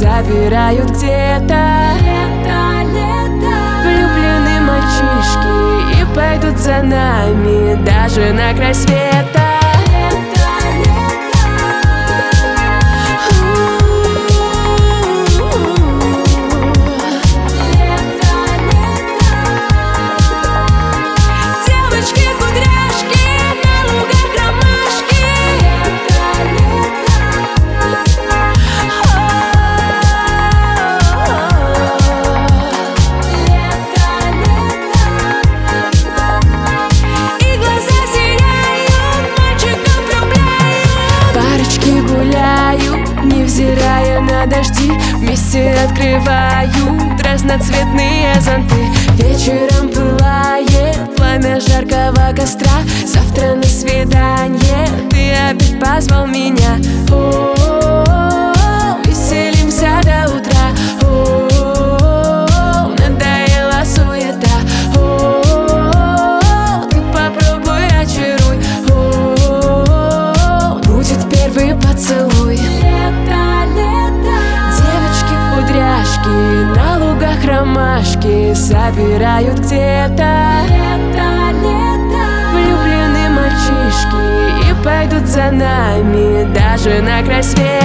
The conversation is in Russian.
собирают где-то. Влюбленные мальчишки и пойдут за нами даже на край света. Невзирая на дожди, вместе открывают разноцветные зонты. Вечером пылает пламя жаркого костра. Завтра на свидание ты опять позвал меня. О-о-о, веселимся до утра. О-о-о, надоела суета. О-о-о, ты попробуй очаруй. О-о-о, будет первый поцелуй. На лугах ромашки собирают где-то. Влюбленные мальчишки и пойдут за нами даже на край света.